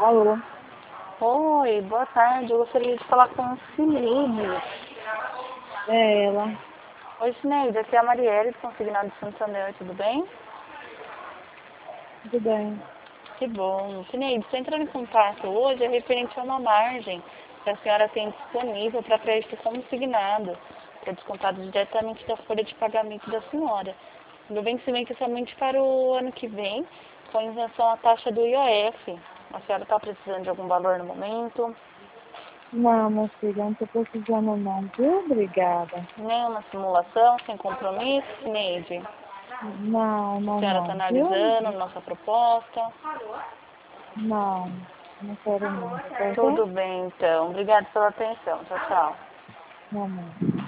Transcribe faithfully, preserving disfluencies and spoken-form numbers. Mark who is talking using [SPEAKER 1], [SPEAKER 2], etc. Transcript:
[SPEAKER 1] Alô?
[SPEAKER 2] Oi, boa tarde. Eu gostaria de falar com a Cineide.
[SPEAKER 1] É ela.
[SPEAKER 2] Oi, Cineide. Aqui é a Marielle, do Consignado de Santander. Tudo bem?
[SPEAKER 1] Tudo bem.
[SPEAKER 2] Que bom. Cineide, estou entrando em contato hoje é referente a uma margem que a senhora tem disponível para crédito consignado, que é descontado diretamente da folha de pagamento da senhora. O vencimento é somente para o ano que vem, com isenção à taxa do I O F. A senhora está precisando de algum valor no momento?
[SPEAKER 1] Não, minha filha, não tô precisando não, viu? Obrigada.
[SPEAKER 2] Nenhuma simulação, sem compromisso, Cineide?
[SPEAKER 1] Não,
[SPEAKER 2] A
[SPEAKER 1] não,
[SPEAKER 2] senhora está
[SPEAKER 1] não, viu?
[SPEAKER 2] analisando nossa proposta?
[SPEAKER 1] Não, não quero não, tá
[SPEAKER 2] Tudo
[SPEAKER 1] bom?
[SPEAKER 2] bem, então. Obrigada pela atenção. Tchau, tchau.
[SPEAKER 1] Não, não.